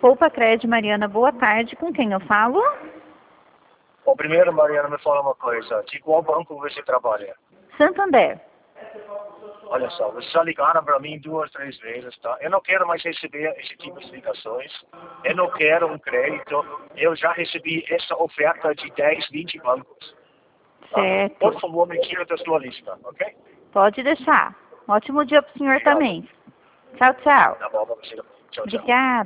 Poupa Crédito, Mariana, boa tarde. Com quem eu falo? Bom, primeiro, Mariana, me fala uma coisa. De qual banco você trabalha? Santander. Olha só, vocês já ligaram para mim 2, 3 vezes, tá? Eu não quero mais receber esse tipo de ligações. Eu não quero um crédito. Eu já recebi essa oferta de 10, 20 bancos. Tá? Certo. Por favor, me tira da sua lista, ok? Pode deixar. Ótimo dia para o senhor também. Tchau, tchau. Tá bom, vamos tirar. Tchau, tchau. Obrigada.